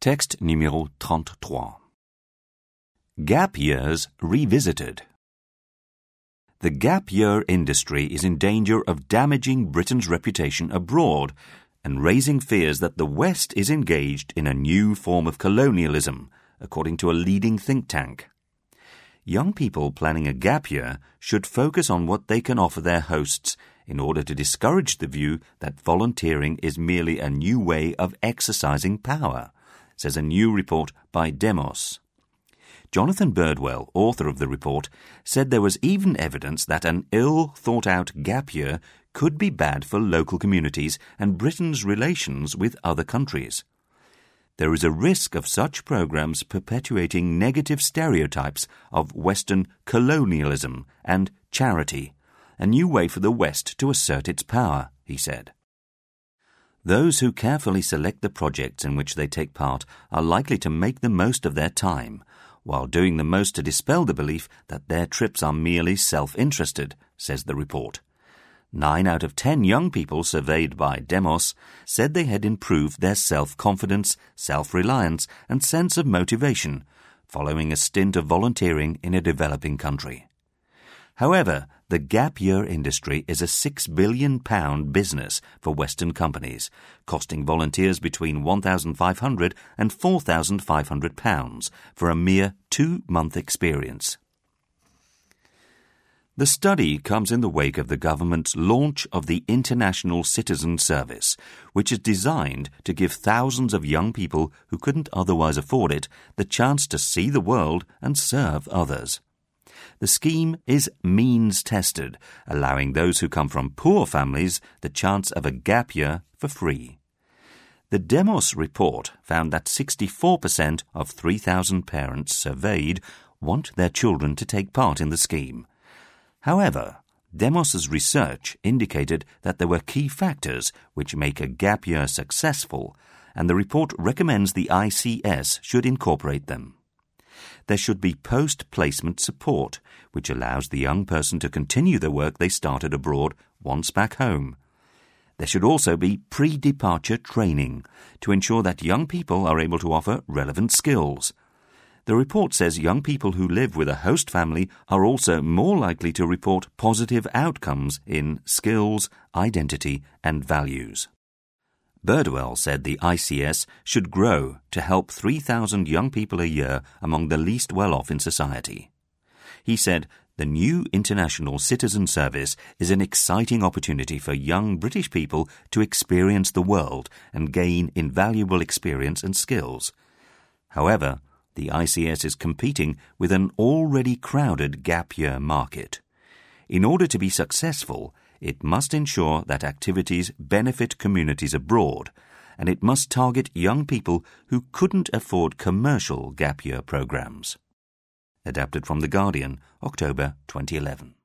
Texte numéro 33. Gap years revisited. The gap year industry is in danger of damaging Britain's reputation abroad and raising fears that the West is engaged in a new form of colonialism, according to a leading think tank. Young people planning a gap year should focus on what they can offer their hosts in order to discourage the view that volunteering is merely a new way of exercising power, says a new report by Demos. Jonathan Birdwell, author of the report, said there was even evidence that an ill-thought-out gap year could be bad for local communities and Britain's relations with other countries. There is a risk of such programs perpetuating negative stereotypes of Western colonialism and charity, a new way for the West to assert its power, he said. Those who carefully select the projects in which they take part are likely to make the most of their time, while doing the most to dispel the belief that their trips are merely self-interested, says the report. 9 out of 10 young people surveyed by Demos said they had improved their self-confidence, self-reliance and sense of motivation following a stint of volunteering in a developing country. However, the gap year industry is a £6 billion business for Western companies, costing volunteers between £1,500 and £4,500 for a mere 2-month experience. The study comes in the wake of the government's launch of the International Citizen Service, which is designed to give thousands of young people who couldn't otherwise afford it the chance to see the world and serve others. The scheme is means-tested, allowing those who come from poor families the chance of a gap year for free. The Demos report found that 64% of 3,000 parents surveyed want their children to take part in the scheme. However, Demos's research indicated that there were key factors which make a gap year successful, and the report recommends the ICS should incorporate them. There should be post-placement support, which allows the young person to continue the work they started abroad once back home. There should also be pre-departure training to ensure that young people are able to offer relevant skills. The report says young people who live with a host family are also more likely to report positive outcomes in skills, identity and values. Birdwell said the ICS should grow to help 3,000 young people a year among the least well-off in society. He said the new International Citizen Service is an exciting opportunity for young British people to experience the world and gain invaluable experience and skills. However, the ICS is competing with an already crowded gap year market. In order to be successful, it must ensure that activities benefit communities abroad, and it must target young people who couldn't afford commercial gap year programs. Adapted from The Guardian, October 2011.